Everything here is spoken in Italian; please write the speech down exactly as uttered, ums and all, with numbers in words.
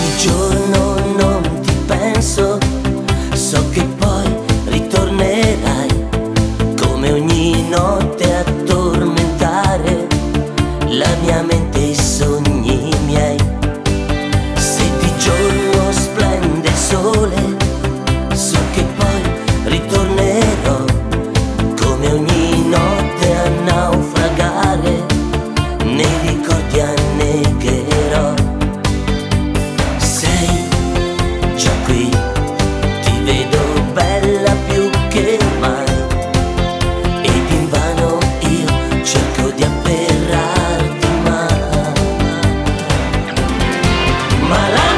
di giorno non ti penso, so che poi ritornerai come ogni notte a tormentare la mia mente e i sogni miei. Se di giorno splende il sole, so che poi ritornerò come ogni notte a naufragare, nei ricordi annegherò. Sei già qui, ti vedo bella più che mai, ed invano io cerco di afferrarti, ma, ma la